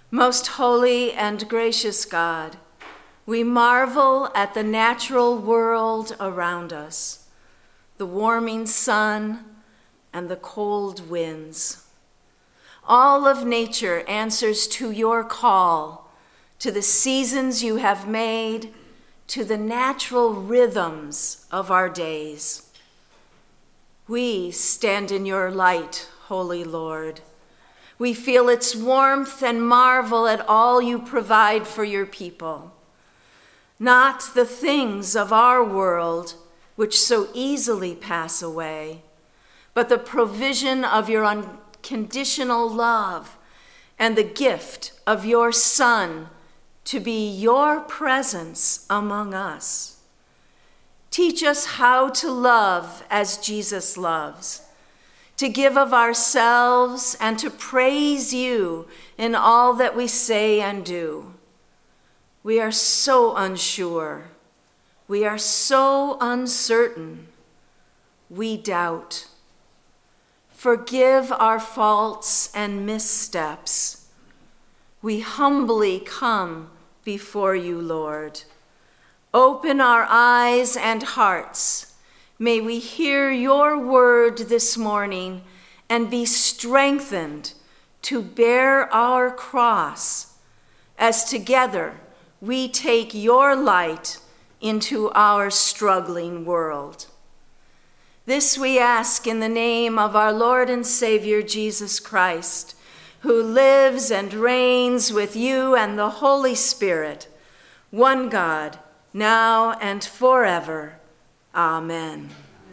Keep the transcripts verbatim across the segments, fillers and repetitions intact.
Most holy and gracious God, we marvel at the natural world around us, the warming sun and the cold winds. All of nature answers to your call, to the seasons you have made, to the natural rhythms of our days. We stand in your light, Holy Lord. We feel its warmth and marvel at all you provide for your people. Not the things of our world, which so easily pass away, but the provision of your unconditional love and the gift of your Son to be your presence among us. Teach us how to love as Jesus loves, to give of ourselves and to praise you in all that we say and do. We are so unsure. We are so uncertain. We doubt. Forgive our faults and missteps. We humbly come before you, Lord. Open our eyes and hearts. May we hear your word this morning and be strengthened to bear our cross as together we take your light into our struggling world. This we ask in the name of our Lord and Savior, Jesus Christ, who lives and reigns with you and the Holy Spirit, one God, now and forever. Amen.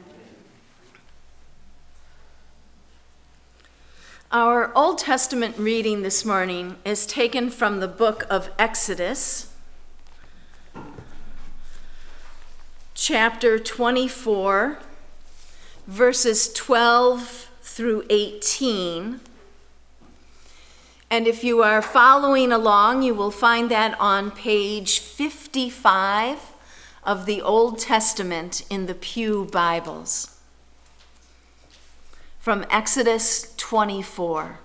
Our Old Testament reading this morning is taken from the book of Exodus, chapter twenty-four, verses twelve through eighteen. And if you are following along, you will find that on page fifty-five of the Old Testament in the Pew Bibles. From Exodus twenty-four.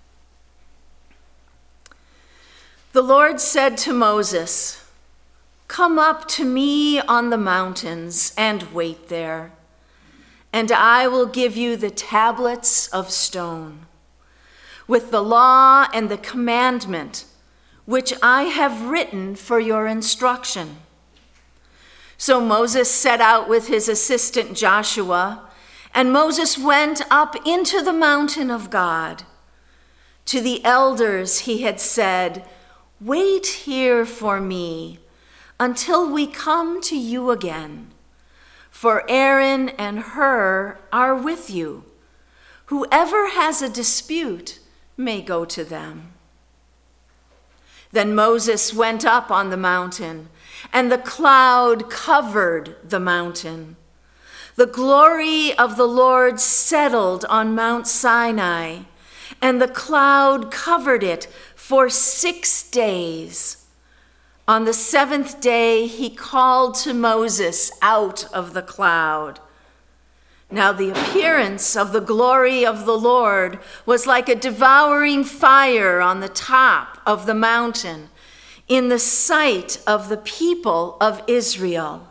The Lord said to Moses, "Come up to me on the mountains and wait there, and I will give you the tablets of stone, with the law and the commandment, which I have written for your instruction." So Moses set out with his assistant Joshua, and Moses went up into the mountain of God. To the elders he had said, "Wait here for me until we come to you again, for Aaron and Hur are with you. Whoever has a dispute may go to them." Then Moses went up on the mountain, and the cloud covered the mountain. The glory of the Lord settled on Mount Sinai, and the cloud covered it for six days. On the seventh day, he called to Moses out of the cloud. Now the appearance of the glory of the Lord was like a devouring fire on the top of the mountain in the sight of the people of Israel.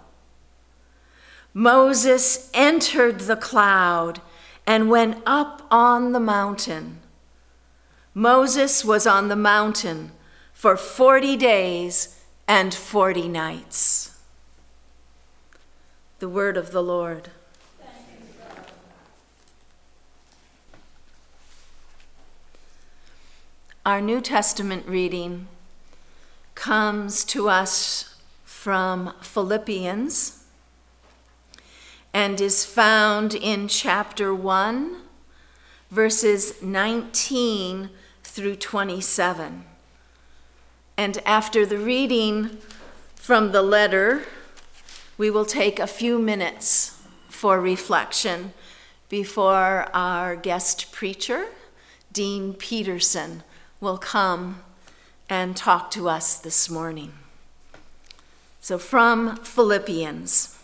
Moses entered the cloud and went up on the mountain. Moses was on the mountain for forty days and forty nights. The word of the Lord. Our New Testament reading comes to us from Philippians and is found in chapter one, verses nineteen through twenty-seven. And after the reading from the letter, we will take a few minutes for reflection before our guest preacher, Dean Peterson, will come and talk to us this morning. So from Philippians.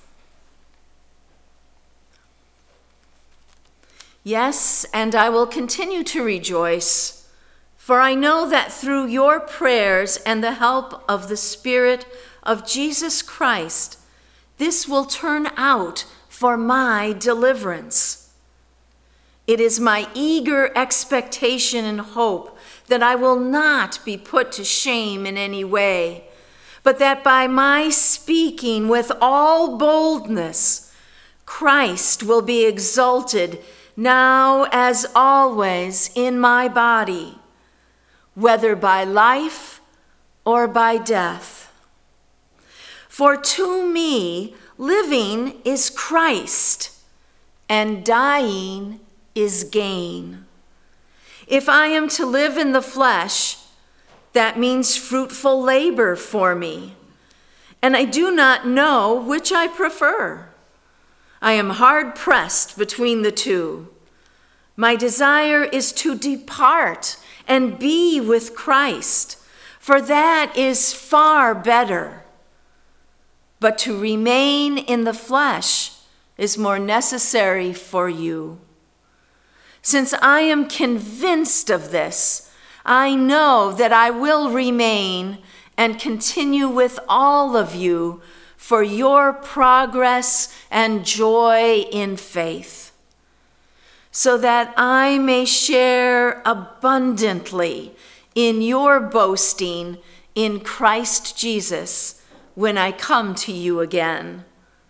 Yes, and I will continue to rejoice, For I know that through your prayers and the help of the Spirit of Jesus Christ, this will turn out for my deliverance. It is my eager expectation and hope that I will not be put to shame in any way, but that by my speaking with all boldness, Christ will be exalted now as always in my body, whether by life or by death. For to me, living is Christ, and dying is gain. If I am to live in the flesh, that means fruitful labor for me, and I do not know which I prefer. I am hard pressed between the two. My desire is to depart and be with Christ, for that is far better. But to remain in the flesh is more necessary for you. Since I am convinced of this, I know that I will remain and continue with all of you for your progress and joy in faith, so that I may share abundantly in your boasting in Christ Jesus when I come to you again.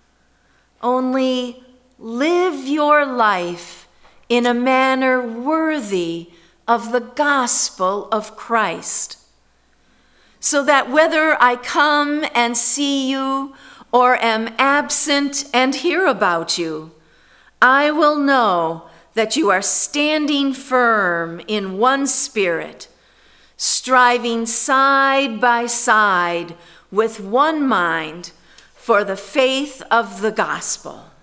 Only live your life in a manner worthy of the gospel of Christ, so that whether I come and see you or am absent and hear about you, I will know that you are standing firm in one spirit, striving side by side with one mind for the faith of the gospel.